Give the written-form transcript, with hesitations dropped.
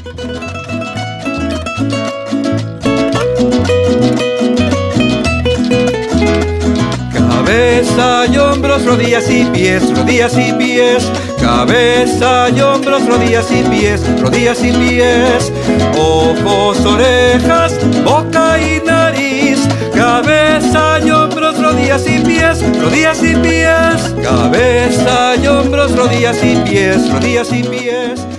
Cabeza y hombros, rodillas y pies, rodillas y pies. Cabeza y hombros, rodillas y pies, rodillas y pies. Ojos, orejas, boca y nariz. Cabeza y hombros, rodillas y pies, rodillas y pies. Cabeza y hombros, rodillas y pies, rodillas y pies.